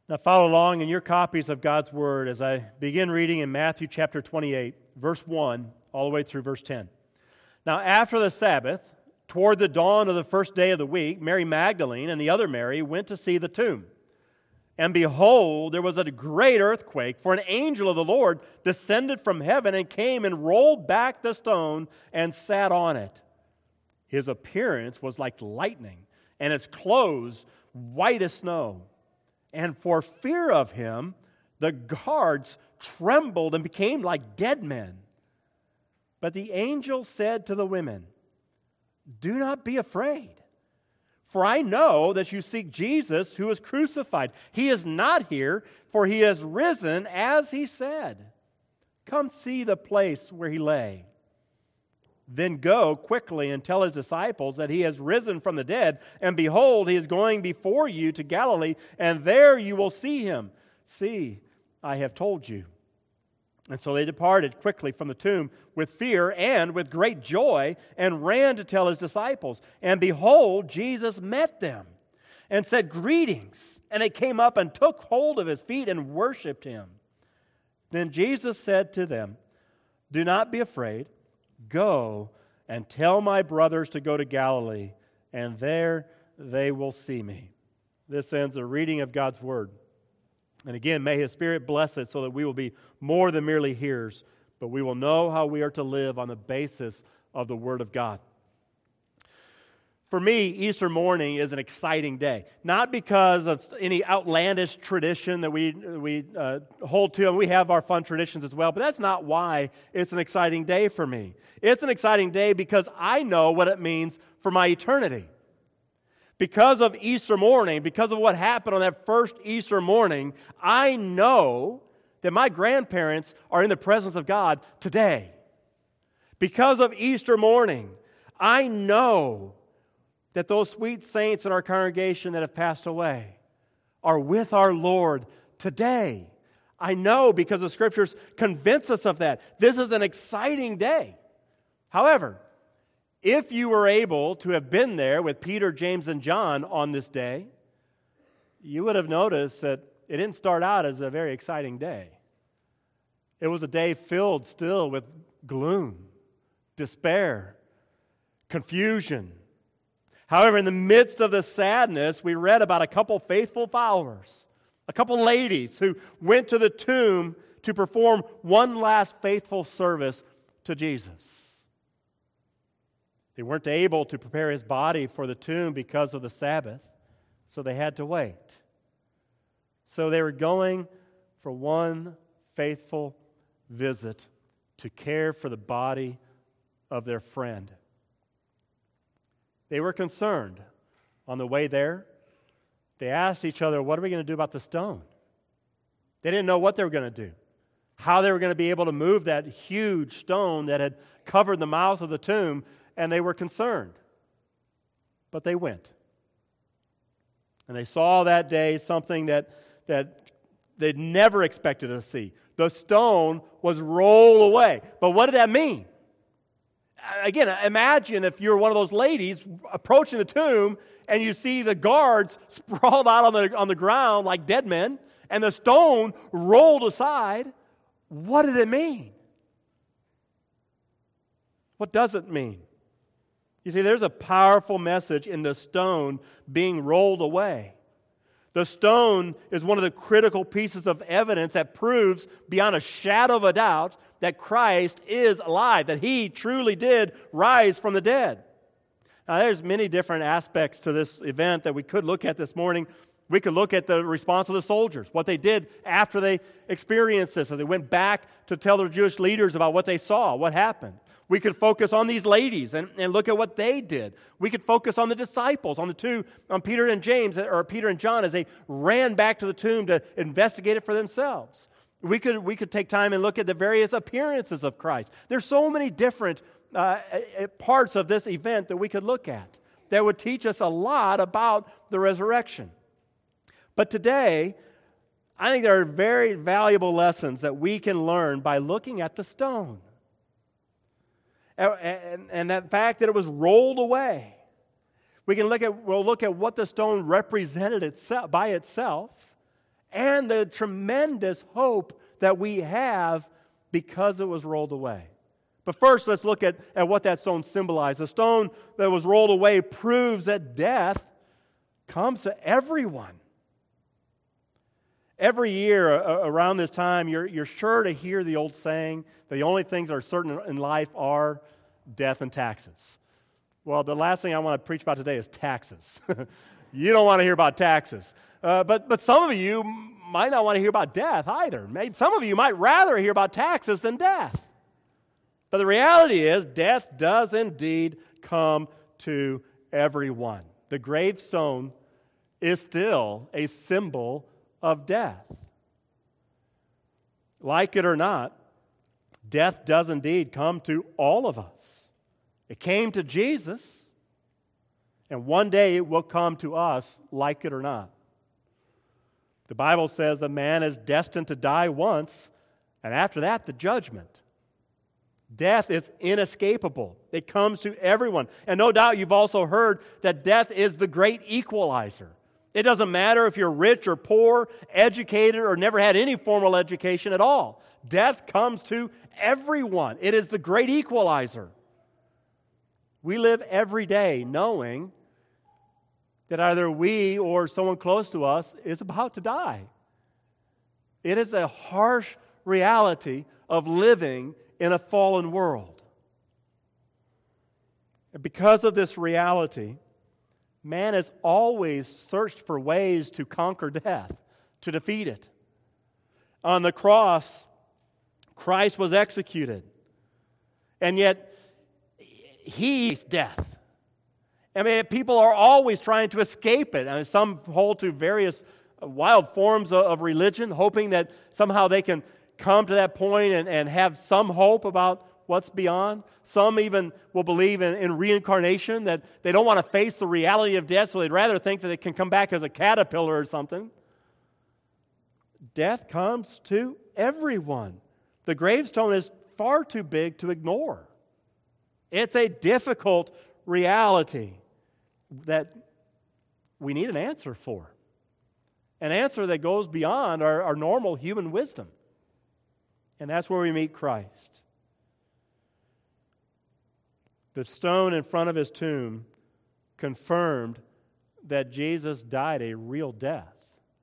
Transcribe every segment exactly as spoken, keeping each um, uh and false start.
Now follow along in your copies of God's Word as I begin reading in Matthew chapter twenty-eight, verse one, all the way through verse ten. Now after the Sabbath, toward the dawn of the first day of the week, Mary Magdalene and the other Mary went to see the tomb. And behold, there was a great earthquake, for an angel of the Lord descended from heaven and came and rolled back the stone and sat on it. His appearance was like lightning, and his clothes white as snow. And for fear of him, the guards trembled and became like dead men. But the angel said to the women, "Do not be afraid, for I know that you seek Jesus who was crucified. He is not here, for he has risen as he said. Come see the place where he lay. Then go quickly and tell his disciples that he has risen from the dead, and behold, he is going before you to Galilee, and there you will see him. See, I have told you." And so they departed quickly from the tomb with fear and with great joy, and ran to tell his disciples. And behold, Jesus met them and said, "Greetings." And they came up and took hold of his feet and worshipped him. Then Jesus said to them, "Do not be afraid. Go and tell my brothers to go to Galilee, and there they will see me." This ends a reading of God's Word. And again, may His Spirit bless it so that we will be more than merely hearers, but we will know how we are to live on the basis of the Word of God. For me, Easter morning is an exciting day. Not because of any outlandish tradition that we we uh, hold to, and we have our fun traditions as well, but that's not why it's an exciting day for me. It's an exciting day because I know what it means for my eternity. Because of Easter morning, because of what happened on that first Easter morning, I know that my grandparents are in the presence of God today. Because of Easter morning, I know that those sweet saints in our congregation that have passed away are with our Lord today. I know because the Scriptures convince us of that. This is an exciting day. However, if you were able to have been there with Peter, James, and John on this day, you would have noticed that it didn't start out as a very exciting day. It was a day filled still with gloom, despair, confusion. However, in the midst of the sadness, we read about a couple faithful followers, a couple ladies who went to the tomb to perform one last faithful service to Jesus. They weren't able to prepare his body for the tomb because of the Sabbath, so they had to wait. So they were going for one faithful visit to care for the body of their friend. They were concerned. On the way there, they asked each other, what are we going to do about the stone? They didn't know what they were going to do, how they were going to be able to move that huge stone that had covered the mouth of the tomb, and they were concerned. But they went. And they saw that day something that, that they'd never expected to see. The stone was rolled away. But what did that mean? Again, imagine if you're one of those ladies approaching the tomb and you see the guards sprawled out on the, on the ground like dead men and the stone rolled aside. What did it mean? What does it mean? You see, there's a powerful message in the stone being rolled away. The stone is one of the critical pieces of evidence that proves beyond a shadow of a doubt that Christ is alive, that He truly did rise from the dead. Now, there's many different aspects to this event that we could look at this morning. We could look at the response of the soldiers, what they did after they experienced this, and they went back to tell their Jewish leaders about what they saw, what happened. We could focus on these ladies and, and look at what they did. We could focus on the disciples, on the two, on Peter and James, or Peter and John, as they ran back to the tomb to investigate it for themselves. We could, we could take time and look at the various appearances of Christ. There's so many different uh, parts of this event that we could look at that would teach us a lot about the resurrection. But today, I think there are very valuable lessons that we can learn by looking at the stone. And, and that fact that it was rolled away. We can look at, we'll look at what the stone represented itself, by itself, and the tremendous hope that we have because it was rolled away. But first, let's look at, at what that stone symbolized. The stone that was rolled away proves that death comes to everyone. Every year uh, around this time, you're, you're sure to hear the old saying, the only things that are certain in life are death and taxes. Well, the last thing I want to preach about today is taxes. You don't want to hear about taxes. Uh, but, but some of you might not want to hear about death either. Maybe some of you might rather hear about taxes than death. But the reality is, death does indeed come to everyone. The gravestone is still a symbol of death. Like it or not, death does indeed come to all of us. It came to Jesus, and one day it will come to us, like it or not. The Bible says that man is destined to die once, and after that, the judgment. Death is inescapable. It comes to everyone. And no doubt you've also heard that death is the great equalizer. It doesn't matter if you're rich or poor, educated or never had any formal education at all. Death comes to everyone. It is the great equalizer. We live every day knowing that either we or someone close to us is about to die. It is a harsh reality of living in a fallen world. And because of this reality, man has always searched for ways to conquer death, to defeat it. On the cross, Christ was executed, and yet He is death. I mean, people are always trying to escape it. I mean, some hold to various wild forms of religion, hoping that somehow they can come to that point and, and have some hope about what's beyond. Some even will believe in, in reincarnation, that they don't want to face the reality of death, so they'd rather think that they can come back as a caterpillar or something. Death comes to everyone. The gravestone is far too big to ignore. It's a difficult reality that we need an answer for. An answer that goes beyond our, our normal human wisdom. And that's where we meet Christ. The stone in front of his tomb confirmed that Jesus died a real death.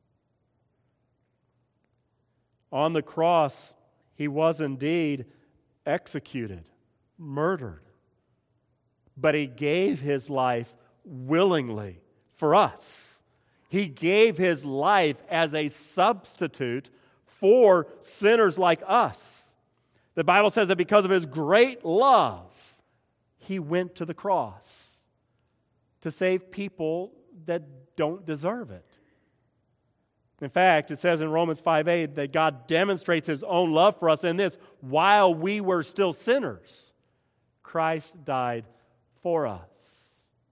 On the cross, he was indeed executed, murdered. But he gave his life willingly for us. He gave his life as a substitute for sinners like us. The Bible says that because of his great love, he went to the cross to save people that don't deserve it. In fact, it says in Romans five eight that God demonstrates his own love for us in this: while we were still sinners, Christ died for us.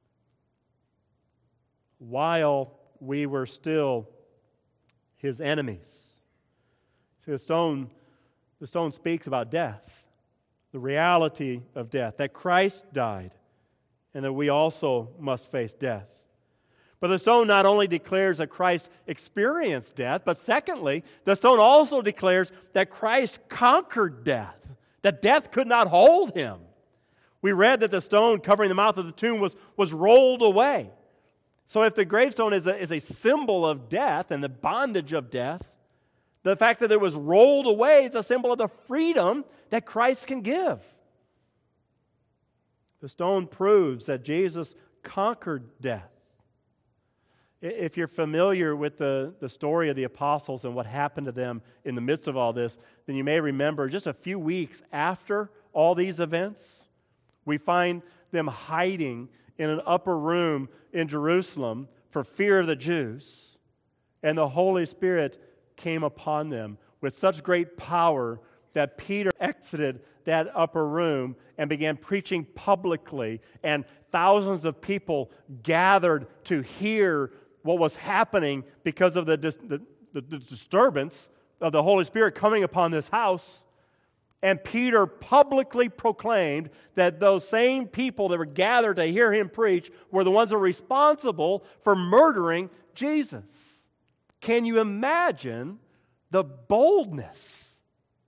While we were still his enemies. See, the stone, the stone speaks about death, the reality of death, that Christ died, and that we also must face death. But the stone not only declares that Christ experienced death, but secondly, the stone also declares that Christ conquered death, that death could not hold him. We read that the stone covering the mouth of the tomb was, was rolled away. So if the gravestone is a, is a symbol of death and the bondage of death, the fact that it was rolled away is a symbol of the freedom that Christ can give. The stone proves that Jesus conquered death. If you're familiar with the, the story of the apostles and what happened to them in the midst of all this, then you may remember just a few weeks after all these events, we find them hiding in an upper room in Jerusalem for fear of the Jews. And the Holy Spirit came upon them with such great power that Peter exited that upper room and began preaching publicly, and thousands of people gathered to hear what was happening because of the, the, the, the disturbance of the Holy Spirit coming upon this house. And Peter publicly proclaimed that those same people that were gathered to hear him preach were the ones that were responsible for murdering Jesus, Can you imagine the boldness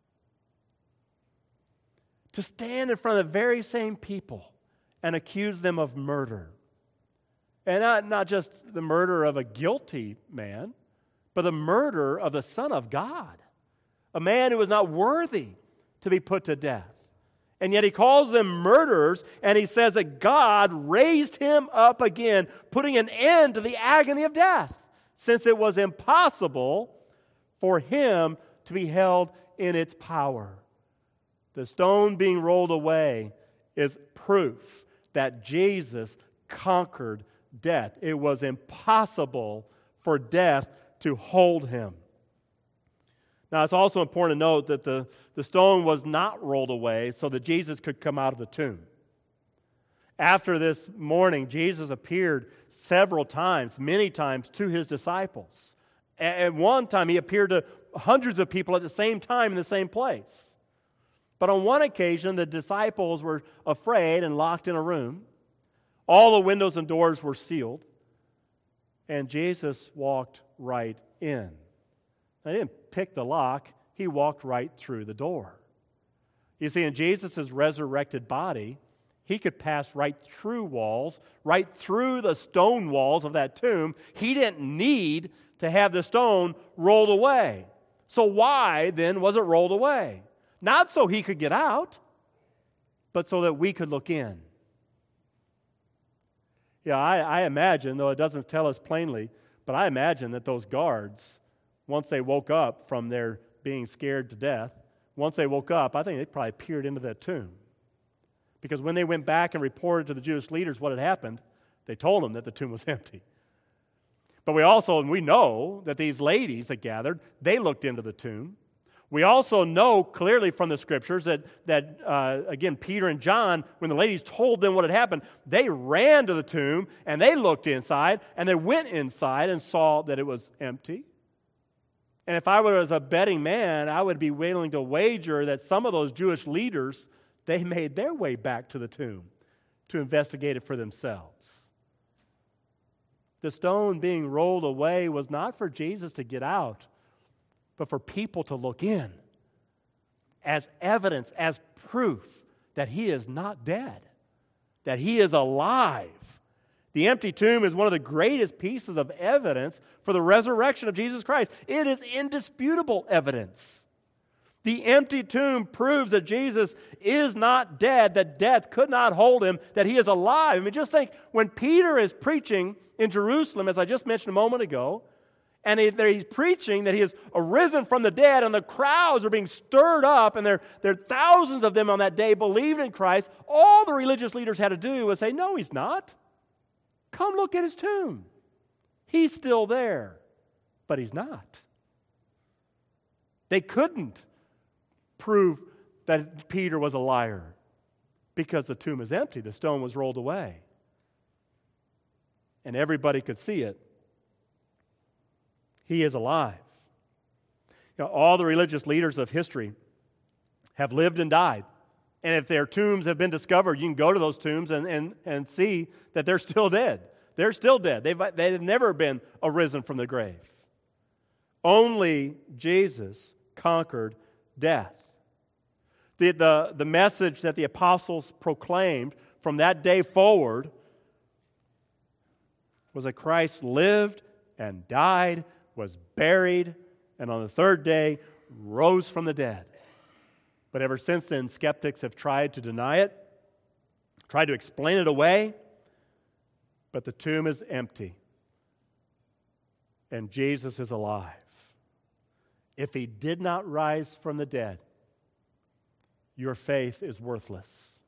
to stand in front of the very same people and accuse them of murder? And not, not just the murder of a guilty man, but the murder of the Son of God, a man who was not worthy to be put to death. And yet he calls them murderers, and he says that God raised him up again, putting an end to the agony of death, since it was impossible for him to be held in its power. The stone being rolled away is proof that Jesus conquered death. It was impossible for death to hold him. Now, it's also important to note that the, the stone was not rolled away so that Jesus could come out of the tomb. After this morning, Jesus appeared several times, many times, to his disciples. At one time, he appeared to hundreds of people at the same time in the same place. But on one occasion, the disciples were afraid and locked in a room. All the windows and doors were sealed, and Jesus walked right in. He didn't pick the lock, he walked right through the door. You see, in Jesus' resurrected body, he could pass right through walls, right through the stone walls of that tomb. He didn't need to have the stone rolled away. So why, then, was it rolled away? Not so he could get out, but so that we could look in. Yeah, I, I imagine, though it doesn't tell us plainly, but I imagine that those guards, once they woke up from their being scared to death, once they woke up, I think they probably peered into that tomb. Because when they went back and reported to the Jewish leaders what had happened, they told them that the tomb was empty. But we also, and we know that these ladies that gathered, they looked into the tomb. We also know clearly from the Scriptures that, that uh, again, Peter and John, when the ladies told them what had happened, they ran to the tomb and they looked inside and they went inside and saw that it was empty. And if I was a betting man, I would be willing to wager that some of those Jewish leaders, they made their way back to the tomb to investigate it for themselves. The stone being rolled away was not for Jesus to get out, but for people to look in as evidence, as proof that he is not dead, that he is alive. The empty tomb is one of the greatest pieces of evidence for the resurrection of Jesus Christ. It is indisputable evidence. The empty tomb proves that Jesus is not dead, that death could not hold him, that he is alive. I mean, just think, when Peter is preaching in Jerusalem, as I just mentioned a moment ago, and he, he's preaching that he has arisen from the dead, and the crowds are being stirred up, and there, there are thousands of them on that day believed in Christ, all the religious leaders had to do was say, no, he's not. Come look at his tomb. He's still there, but he's not. They couldn't prove that Peter was a liar because the tomb is empty. The stone was rolled away. And everybody could see it. He is alive. You know, all the religious leaders of history have lived and died. And if their tombs have been discovered, you can go to those tombs and, and, and see that they're still dead. They're still dead. They've, they've never been arisen from the grave. Only Jesus conquered death. The, the, the message that the apostles proclaimed from that day forward was that Christ lived and died, was buried, and on the third day rose from the dead. But ever since then, skeptics have tried to deny it, tried to explain it away, but the tomb is empty, and Jesus is alive. If he did not rise from the dead, your faith is worthless.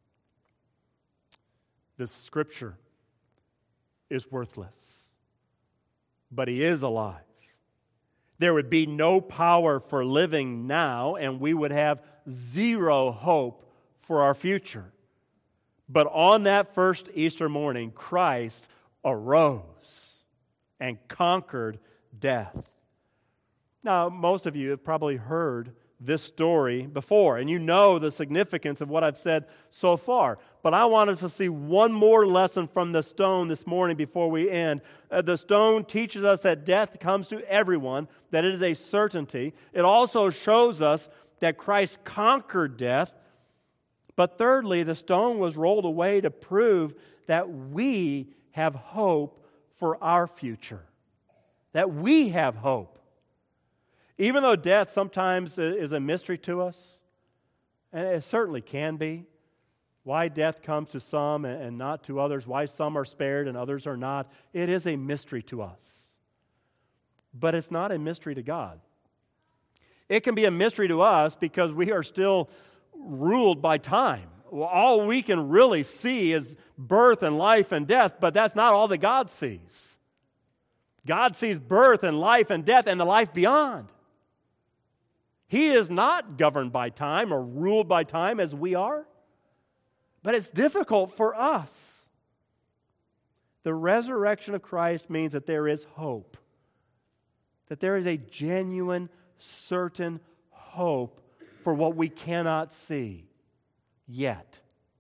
This scripture is worthless, but he is alive. There would be no power for living now, and we would have zero hope for our future. But on that first Easter morning, Christ arose and conquered death. Now, most of you have probably heard this story before, and you know the significance of what I've said so far. But I want us to see one more lesson from the stone this morning before we end. Uh, the stone teaches us that death comes to everyone, that it is a certainty. It also shows us that Christ conquered death. But thirdly, the stone was rolled away to prove that we have hope for our future. That we have hope. Even though death sometimes is a mystery to us, and it certainly can be, why death comes to some and not to others, why some are spared and others are not, it is a mystery to us. But it's not a mystery to God. It can be a mystery to us because we are still ruled by time. All we can really see is birth and life and death, but that's not all that God sees. God sees birth and life and death and the life beyond. He is not governed by time or ruled by time as we are, but it's difficult for us. The resurrection of Christ means that there is hope, that there is a genuine, certain hope for what we cannot see yet.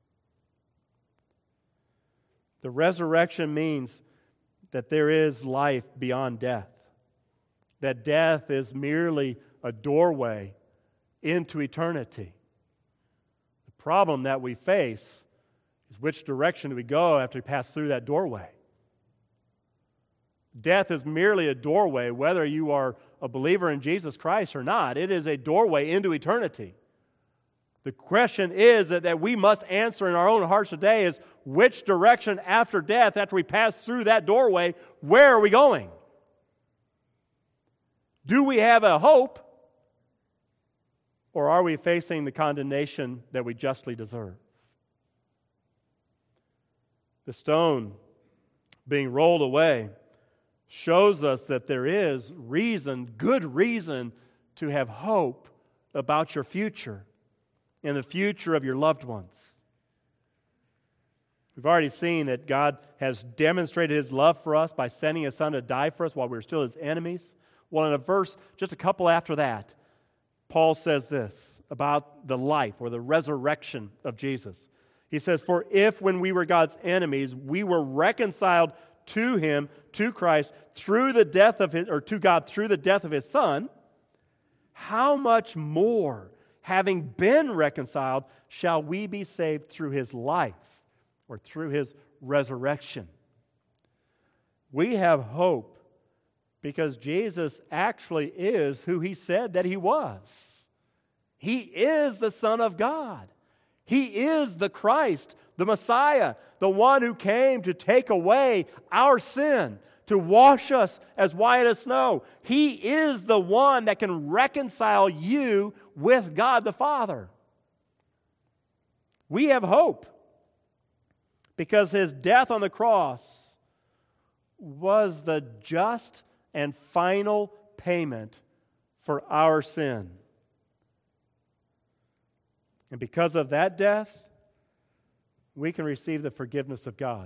The resurrection means that there is life beyond death, that death is merely a doorway into eternity. The problem that we face is which direction do we go after we pass through that doorway? Death is merely a doorway, whether you are a believer in Jesus Christ or not. It is a doorway into eternity. The question is that, that we must answer in our own hearts today is which direction after death, after we pass through that doorway, where are we going? Do we have a hope? Or are we facing the condemnation that we justly deserve? The stone being rolled away shows us that there is reason, good reason, to have hope about your future and the future of your loved ones. We've already seen that God has demonstrated His love for us by sending His Son to die for us while we were still His enemies. Well, in a verse just a couple after that, Paul says this about the life or the resurrection of Jesus. He says, "For if when we were God's enemies, we were reconciled to Him, to Christ, through the death of His, or to God through the death of His Son, how much more, having been reconciled, shall we be saved through His life," or through His resurrection. We have hope because Jesus actually is who He said that He was. He is the Son of God. He is the Christ, the Messiah, the one who came to take away our sin, to wash us as white as snow. He is the one that can reconcile you with God the Father. We have hope because His death on the cross was the just and final payment for our sin. And because of that death, we can receive the forgiveness of God.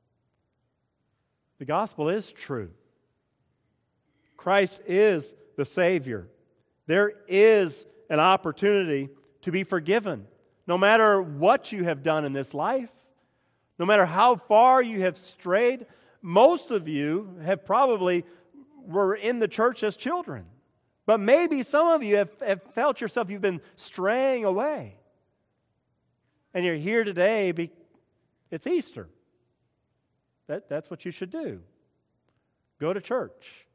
The gospel is true. Christ is the Savior. There is an opportunity to be forgiven, no matter what you have done in this life, no matter how far you have strayed. Most of you have probably were in the church as children, but maybe some of you have, have felt yourself you've been straying away. And you're here today, be, it's Easter. That, that's what you should do. Go to church.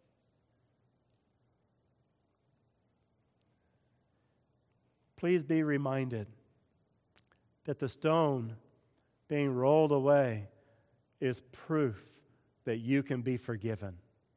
Please be reminded that the stone being rolled away is proof that you can be forgiven,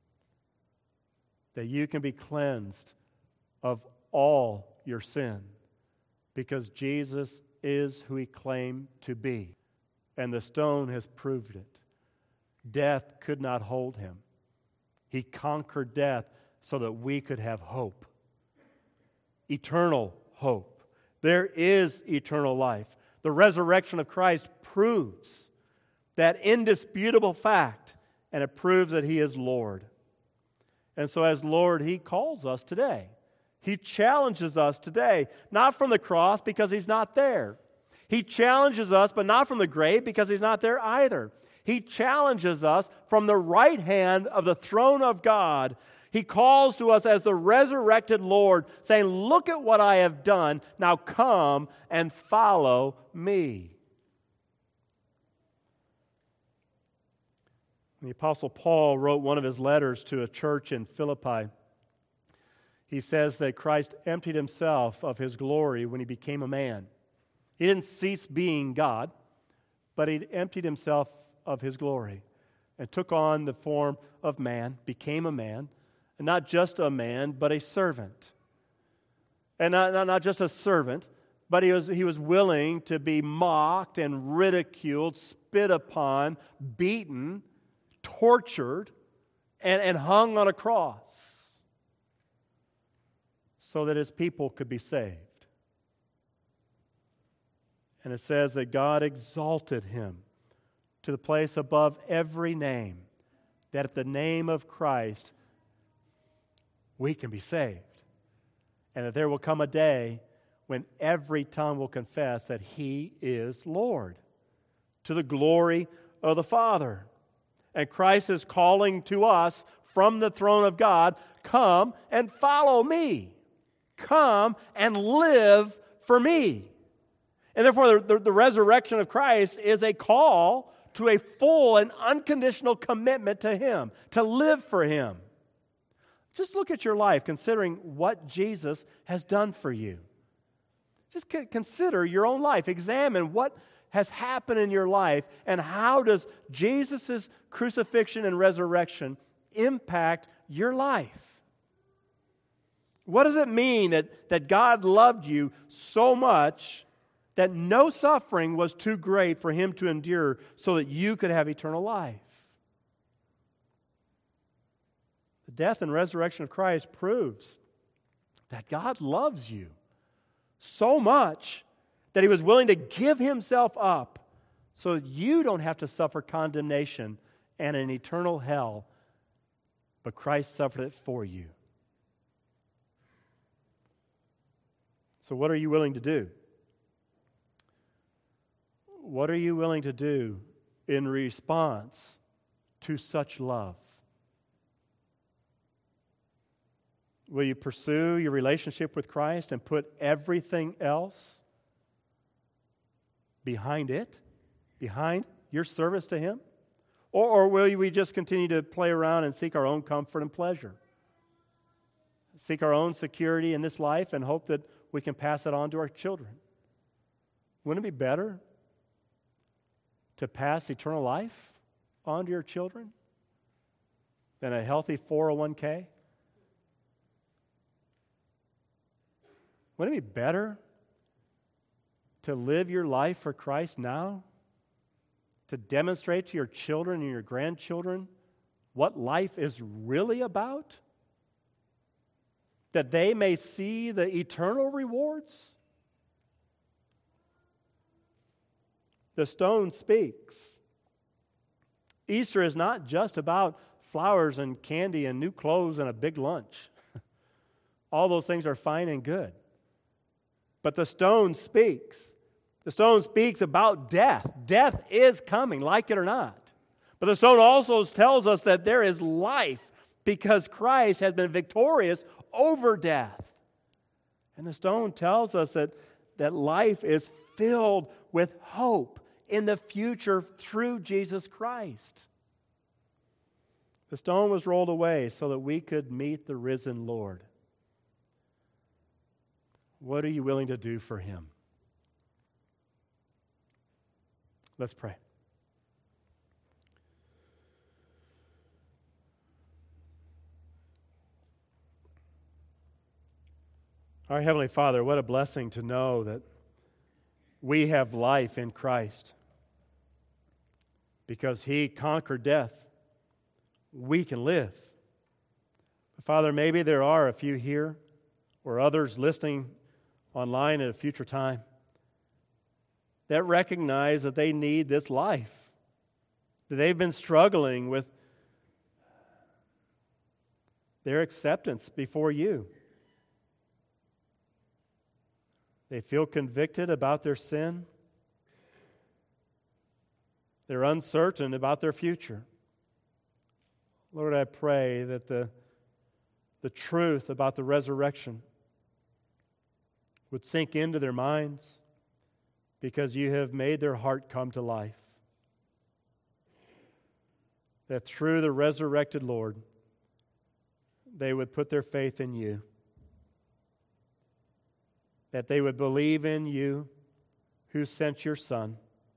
that you can be cleansed of all your sin, because Jesus is who He claimed to be, and the stone has proved it. Death could not hold Him. He conquered death so that we could have hope, eternal hope. There is eternal life. The resurrection of Christ proves that indisputable fact, and it proves that He is Lord. And so as Lord, He calls us today. He challenges us today, not from the cross because He's not there. He challenges us, but not from the grave because He's not there either. He challenges us from the right hand of the throne of God. He calls to us as the resurrected Lord, saying, look at what I have done. Now come and follow me. The Apostle Paul wrote one of his letters to a church in Philippi. He says that Christ emptied Himself of His glory when He became a man. He didn't cease being God, but He emptied Himself of His glory and took on the form of man, became a man, and not just a man, but a servant. And not, not, not just a servant, but he was, he was willing to be mocked and ridiculed, spit upon, beaten, tortured, and, and hung on a cross so that His people could be saved. And it says that God exalted Him to the place above every name, that at the name of Christ we can be saved. And that there will come a day when every tongue will confess that He is Lord, to the glory of the Father. And Christ is calling to us from the throne of God, come and follow me. Come and live for me. And therefore, the, the, the resurrection of Christ is a call to a full and unconditional commitment to Him, to live for Him. Just look at your life, considering what Jesus has done for you. Just consider your own life. Examine what has happened in your life, and how does Jesus' crucifixion and resurrection impact your life? What does it mean that, that God loved you so much that no suffering was too great for Him to endure so that you could have eternal life? The death and resurrection of Christ proves that God loves you so much that He was willing to give Himself up so that you don't have to suffer condemnation and an eternal hell, but Christ suffered it for you. So what are you willing to do? What are you willing to do in response to such love? Will you pursue your relationship with Christ and put everything else behind it, behind your service to Him? Or, or will we just continue to play around and seek our own comfort and pleasure? Seek our own security in this life and hope that we can pass it on to our children? Wouldn't it be better to pass eternal life on to your children than a healthy four oh one k? Wouldn't it be better to live your life for Christ now? To demonstrate to your children and your grandchildren what life is really about? That they may see the eternal rewards? The stone speaks. Easter is not just about flowers and candy and new clothes and a big lunch. All those things are fine and good. But the stone speaks. The stone speaks about death. Death is coming, like it or not. But the stone also tells us that there is life because Christ has been victorious over death. And the stone tells us that, that life is filled with hope in the future through Jesus Christ. The stone was rolled away so that we could meet the risen Lord. What are you willing to do for Him? Let's pray. Our Heavenly Father, what a blessing to know that we have life in Christ. Because He conquered death, we can live. But Father, maybe there are a few here or others listening online at a future time that recognize that they need this life, that they've been struggling with their acceptance before You. They feel convicted about their sin. They're uncertain about their future. Lord, I pray that the, the truth about the resurrection would sink into their minds because you have made their heart come to life. That through the resurrected Lord, they would put their faith in you. That they would believe in you who sent your Son.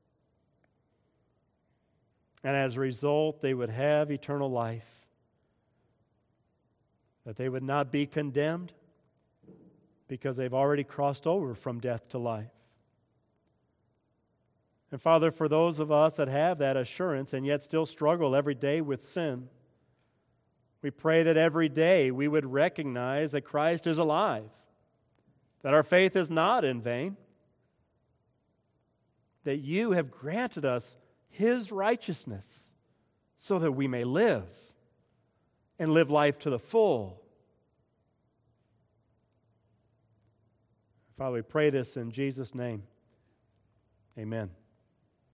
And as a result, they would have eternal life. That they would not be condemned because they've already crossed over from death to life. And Father, for those of us that have that assurance and yet still struggle every day with sin, we pray that every day we would recognize that Christ is alive, that our faith is not in vain, that you have granted us His righteousness so that we may live and live life to the full. Father, we pray this in Jesus' name. Amen.